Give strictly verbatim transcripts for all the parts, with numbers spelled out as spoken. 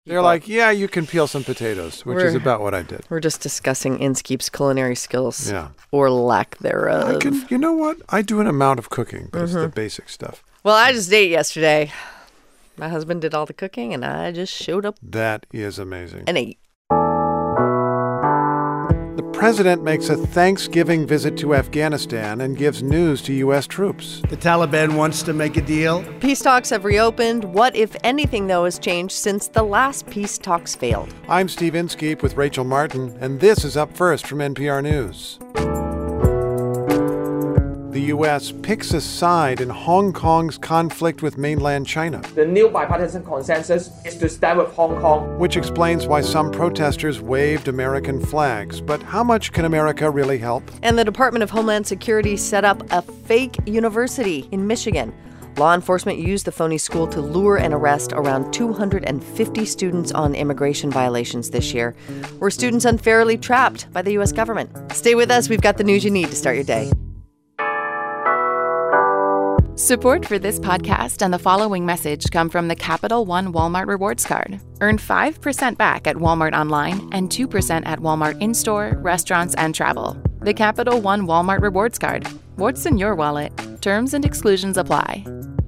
They're like, yeah, you can peel some potatoes, which We're- is about what I did. We're just discussing Inskeep's culinary skills. Yeah. Or lack thereof. I can, you know what? I do an amount of cooking, but it's the Mm-hmm. basic stuff. Well, I just ate yesterday. My husband did all the cooking, and I just showed up That is amazing. and ate. The president makes a Thanksgiving visit to Afghanistan and gives news to U S troops. The Taliban wants to make a deal. Peace talks have reopened. What, if anything, though, has changed since the last peace talks failed? I'm Steve Inskeep with Rachel Martin, and this is Up First from N P R News. The U S picks a side in Hong Kong's conflict with mainland China, The new bipartisan consensus is to stand with Hong Kong. which explains why some protesters waved American flags. But how much can America really help? And the Department of Homeland Security set up a fake university in Michigan. Law enforcement used the phony school to lure and arrest around two hundred fifty students on immigration violations this year. Were students unfairly trapped by the U S government? Stay with us. We've got the news you need to start your day. Support for this podcast and the following message come from the Capital One Walmart Rewards Card. Earn five percent back at Walmart online and two percent at Walmart in-store, restaurants, and travel. The Capital One Walmart Rewards Card. What's in your wallet? Terms and exclusions apply.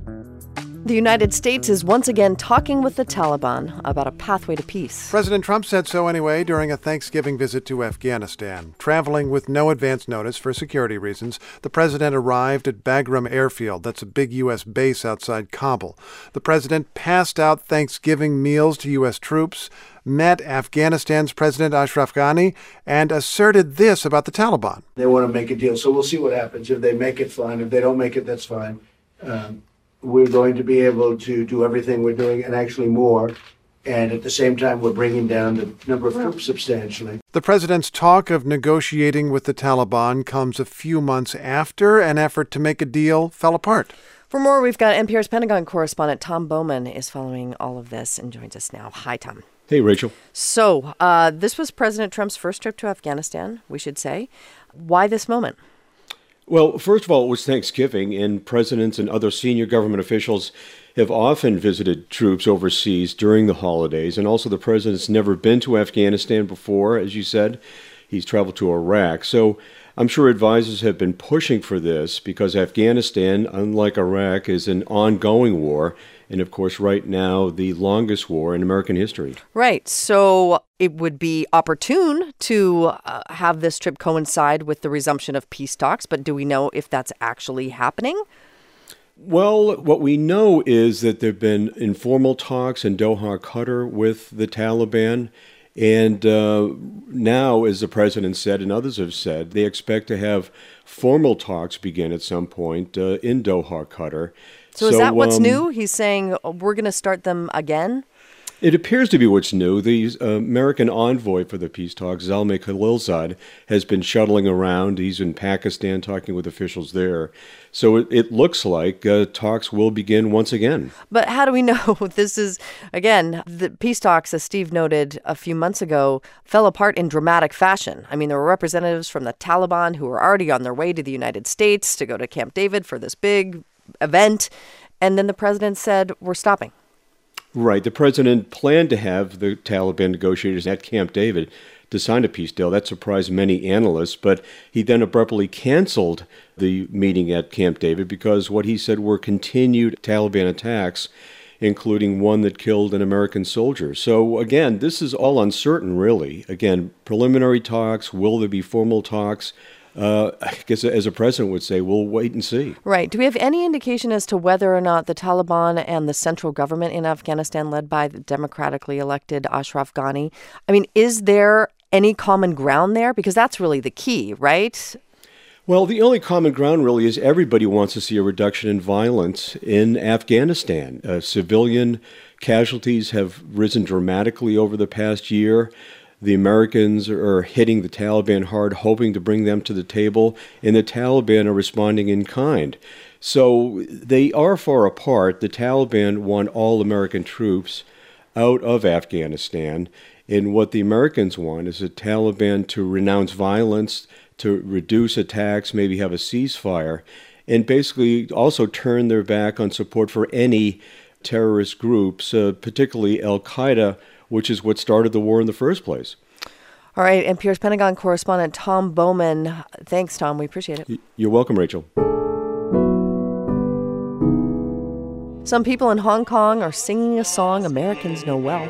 The United States is once again talking with the Taliban about a pathway to peace. President Trump said so anyway during a Thanksgiving visit to Afghanistan. Traveling with no advance notice for security reasons, the president arrived at Bagram Airfield. That's a big U S base outside Kabul. The president passed out Thanksgiving meals to U S troops, met Afghanistan's President Ashraf Ghani, and asserted this about the Taliban. They want to make a deal, so we'll see what happens. If they make it, fine. If they don't make it, that's fine. Um, we're going to be able to do everything we're doing and actually more. And at the same time, we're bringing down the number of troops substantially. The president's talk of negotiating with the Taliban comes a few months after an effort to make a deal fell apart. For more, we've got N P R's Pentagon correspondent Tom Bowman is following all of this and joins us now. Hi, Tom. Hey, Rachel. So, uh, this was President Trump's first trip to Afghanistan, we should say. Why this moment? Well, first of all, it was Thanksgiving, and presidents and other senior government officials have often visited troops overseas during the holidays. And also, the president's never been to Afghanistan before, as you said. He's traveled to Iraq. So I'm sure advisors have been pushing for this because Afghanistan, unlike Iraq, is an ongoing war. And of course, right now, the longest war in American history. Right. So it would be opportune to uh, have this trip coincide with the resumption of peace talks. But do we know if that's actually happening? Well, what we know is that there have been informal talks in Doha, Qatar with the Taliban. And uh, now, as the president said and others have said, they expect to have formal talks begin at some point uh, in Doha, Qatar. So, is that what's um, new? He's saying oh, we're going to start them again? It appears to be what's new. The uh, American envoy for the peace talks, Zalmay Khalilzad, has been shuttling around. He's in Pakistan talking with officials there. So it, it looks like uh, talks will begin once again. But how do we know? This is, again, the peace talks, as Steve noted a few months ago, fell apart in dramatic fashion. I mean, there were representatives from the Taliban who were already on their way to the United States to go to Camp David for this big event. And then the president said, we're stopping. Right. The president planned to have the Taliban negotiators at Camp David to sign a peace deal. That surprised many analysts, but he then abruptly canceled the meeting at Camp David because what he said were continued Taliban attacks, including one that killed an American soldier. So again, this is all uncertain, really. Again, preliminary talks, will there be formal talks? Uh, I guess as a president would say, we'll wait and see. Right. Do we have any indication as to whether or not the Taliban and the central government in Afghanistan, led by the democratically elected Ashraf Ghani, I mean, is there any common ground there? Because that's really the key, right? Well, the only common ground really is everybody wants to see a reduction in violence in Afghanistan. Uh, civilian casualties have risen dramatically over the past year. The Americans are hitting the Taliban hard, hoping to bring them to the table, and the Taliban are responding in kind. So they are far apart. The Taliban want all American troops out of Afghanistan, and what the Americans want is the Taliban to renounce violence, to reduce attacks, maybe have a ceasefire, and basically also turn their back on support for any terrorist groups, uh, particularly Al-Qaeda, which is what started the war in the first place. All right, N P R's Pentagon correspondent Tom Bowman. Thanks, Tom. We appreciate it. You're welcome, Rachel. Some people in Hong Kong are singing a song Americans know well.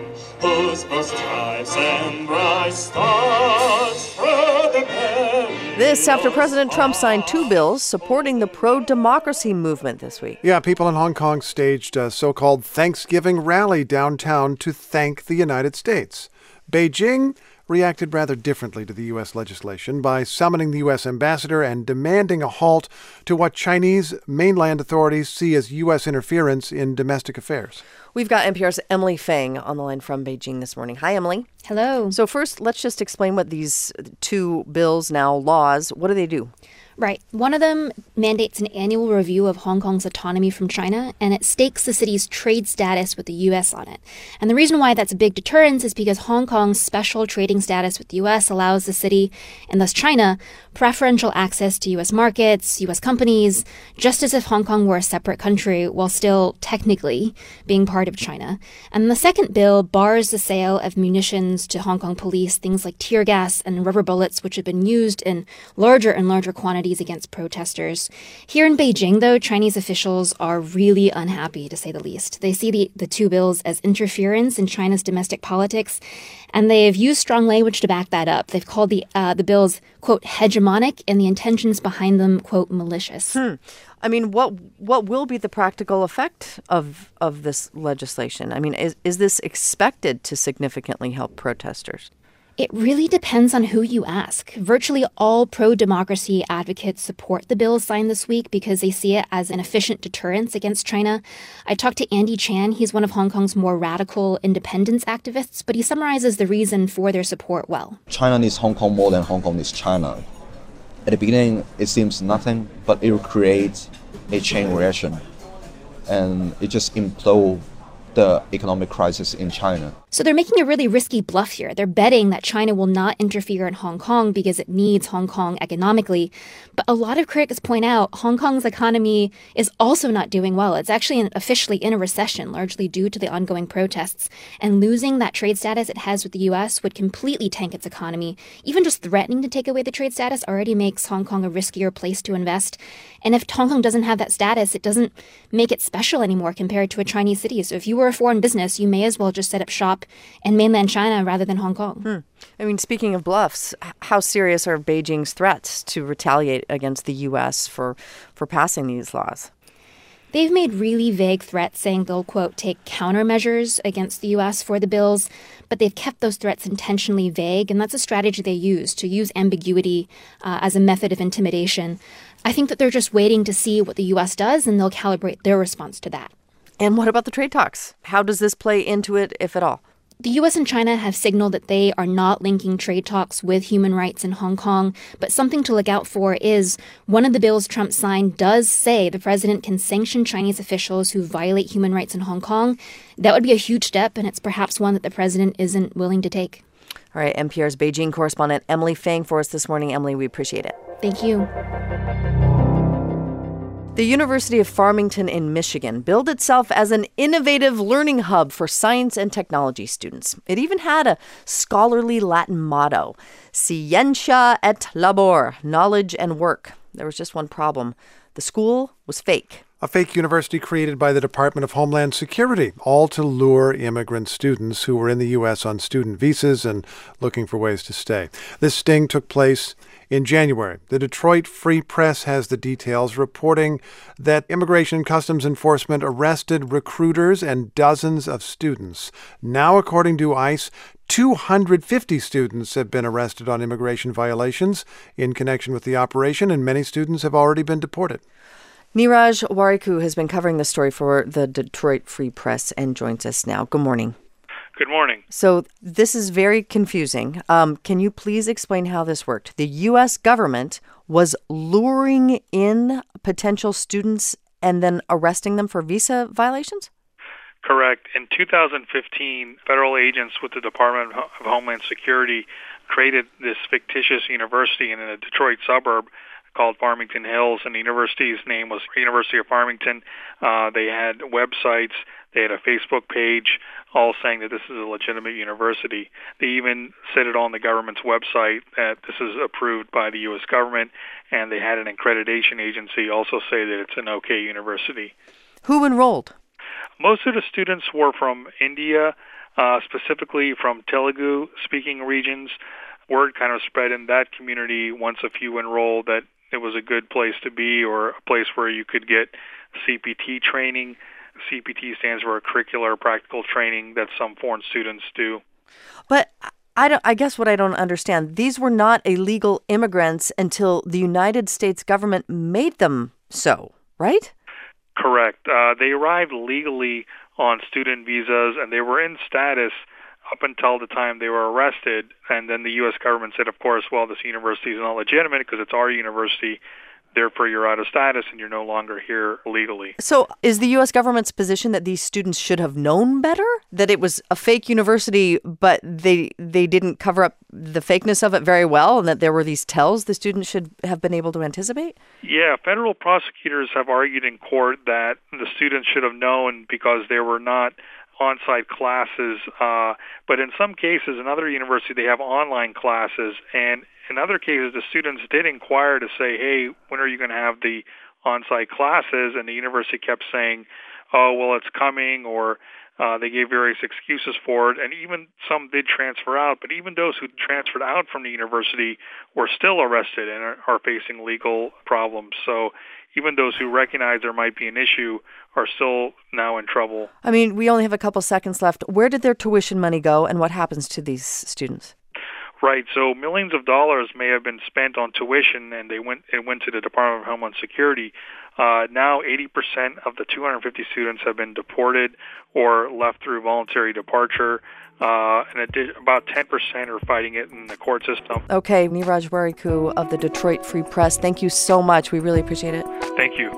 This after President Trump signed two bills supporting the pro-democracy movement this week. Yeah, people in Hong Kong staged a so-called Thanksgiving rally downtown to thank the United States. Beijing reacted rather differently to the U S legislation by summoning the U S ambassador and demanding a halt to what Chinese mainland authorities see as U S interference in domestic affairs. We've got N P R's Emily Feng on the line from Beijing this morning. Hi, Emily. Hello. So first, let's just explain what these two bills, now laws, what do they do? Right. One of them mandates an annual review of Hong Kong's autonomy from China, and it stakes the city's trade status with the U S on it. And the reason why that's a big deterrence is because Hong Kong's special trading status with the U S allows the city, and thus China, preferential access to U S markets, U S companies, just as if Hong Kong were a separate country while still technically being part of China. And the second bill bars the sale of munitions to Hong Kong police, things like tear gas and rubber bullets, which have been used in larger and larger quantities against protesters. Here in Beijing, though, Chinese officials are really unhappy, to say the least. They see the, the two bills as interference in China's domestic politics, and they've used strong language to back that up. They've called the uh, the bills, quote, hegemonic, and the intentions behind them, quote, malicious. Hmm. I mean, what what will be the practical effect of of this legislation? I mean, is is this expected to significantly help protesters? It really depends on who you ask. Virtually all pro-democracy advocates support the bill signed this week because they see it as an efficient deterrence against China. I talked to Andy Chan. He's one of Hong Kong's more radical independence activists, but he summarizes the reason for their support well. China needs Hong Kong more than Hong Kong needs China. At the beginning, it seems nothing, but it will create a chain reaction, and it just implodes the economic crisis in China. So they're making a really risky bluff here. They're betting that China will not interfere in Hong Kong because it needs Hong Kong economically. But a lot of critics point out Hong Kong's economy is also not doing well. It's actually in, officially in a recession, largely due to the ongoing protests. And losing that trade status it has with the U S would completely tank its economy. Even just threatening to take away the trade status already makes Hong Kong a riskier place to invest. And if Hong Kong doesn't have that status, it doesn't make it special anymore compared to a Chinese city. So if you were a foreign business, you may as well just set up shop in mainland China rather than Hong Kong. Hmm. I mean, speaking of bluffs, how serious are Beijing's threats to retaliate against the U S for, for passing these laws? They've made really vague threats saying they'll, quote, take countermeasures against the U S for the bills, but they've kept those threats intentionally vague, and that's a strategy they use, to use ambiguity uh, as a method of intimidation. I think that they're just waiting to see what the U S does, and they'll calibrate their response to that. And what about the trade talks? How does this play into it, if at all? The U S and China have signaled that they are not linking trade talks with human rights in Hong Kong, but something to look out for is one of the bills Trump signed does say the president can sanction Chinese officials who violate human rights in Hong Kong. That would be a huge step, and it's perhaps one that the president isn't willing to take. All right, N P R's Beijing correspondent Emily Feng for us this morning. Emily, we appreciate it. Thank you. The University of Farmington in Michigan billed itself as an innovative learning hub for science and technology students. It even had a scholarly Latin motto, Scientia et Labor, knowledge and work. There was just one problem. The school was fake. A fake university created by the Department of Homeland Security, all to lure immigrant students who were in the U S on student visas and looking for ways to stay. This sting took place in January. The Detroit Free Press has the details, reporting that Immigration and Customs Enforcement arrested recruiters and dozens of students. Now, according to ICE, two hundred fifty students have been arrested on immigration violations in connection with the operation, and many students have already been deported. Niraj Wariku has been covering the story for the Detroit Free Press and joins us now. Good morning. Good morning. So this is very confusing. Um, can you please explain how this worked? The U S government was luring in potential students and then arresting them for visa violations? Correct. In two thousand fifteen, federal agents with the Department of Homeland Security created this fictitious university in a Detroit suburb called Farmington Hills, and the university's name was University of Farmington. Uh, they had websites, they had a Facebook page, all saying that this is a legitimate university. They even said it on the government's website that this is approved by the U S government, and they had an accreditation agency also say that it's an okay university. Who enrolled? Most of the students were from India, uh, specifically from Telugu-speaking regions. Word kind of spread in that community once a few enrolled that it was a good place to be, or a place where you could get C P T training. C P T stands for curricular practical training that some foreign students do. But I, don't, I guess what I don't understand, these were not illegal immigrants until the United States government made them so, right? Correct. Uh, they arrived legally on student visas, and they were in status up until the time they were arrested. And then the U S government said, of course, well, this university is not legitimate because it's our university. Therefore, you're out of status and you're no longer here legally. So is the U S government's position that these students should have known better? That it was a fake university, but they they didn't cover up the fakeness of it very well, and that there were these tells the students should have been able to anticipate? Yeah, federal prosecutors have argued in court that the students should have known because there were not on-site classes. Uh, but in some cases, in other universities, they have online classes. And in other cases, the students did inquire to say, hey, when are you going to have the on-site classes? And the university kept saying, oh, well, it's coming, or uh, they gave various excuses for it. And even some did transfer out. But even those who transferred out from the university were still arrested and are, are facing legal problems. So even those who recognize there might be an issue are still now in trouble. I mean, we only have a couple seconds left. Where did their tuition money go, and what happens to these students? Right. So millions of dollars may have been spent on tuition, and they went it went to the Department of Homeland Security. Uh, now, eighty percent of the two hundred fifty students have been deported or left through voluntary departure. Uh, and adi- about ten percent are fighting it in the court system. Okay, Neeraj Warikoo of the Detroit Free Press, thank you so much. We really appreciate it. Thank you.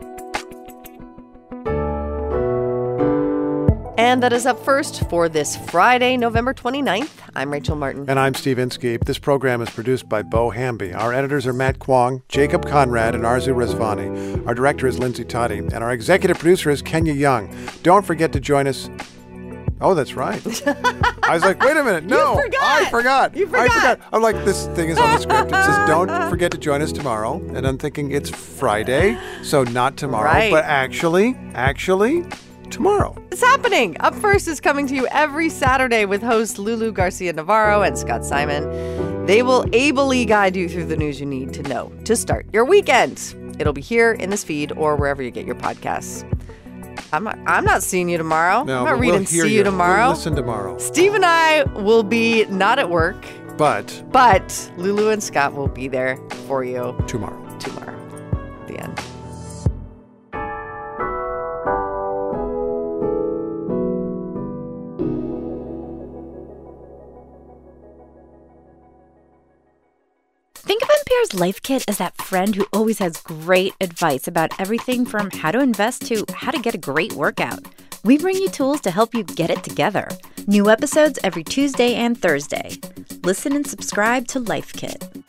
And that is Up First for this Friday, November twenty-ninth. I'm Rachel Martin. And I'm Steve Inskeep. This program is produced by Bo Hamby. Our editors are Matt Kwong, Jacob Conrad, and Arzu Rezvani. Our director is Lindsay Toddy. And our executive producer is Kenya Young. Don't forget to join us. Oh, that's right. I was like, wait a minute. No, you forgot. I forgot. You forgot. I forgot. I'm like, this thing is on the script. It says, don't forget to join us tomorrow. And I'm thinking it's Friday, so not tomorrow, right. But actually, actually, tomorrow. It's happening. Up First is coming to you every Saturday with hosts Lulu Garcia-Navarro and Scott Simon. They will ably guide you through the news you need to know to start your weekend. It'll be here in this feed or wherever you get your podcasts. I'm not, I'm not seeing you tomorrow. No, I'm not but reading we'll hear See You you tomorrow. We'll listen tomorrow. Steve and I will be not at work. But. But Lulu and Scott will be there for you. Tomorrow. Tomorrow. The end. Think of N P R's Life Kit as that friend who always has great advice about everything from how to invest to how to get a great workout. We bring you tools to help you get it together. New episodes every Tuesday and Thursday. Listen and subscribe to Life Kit.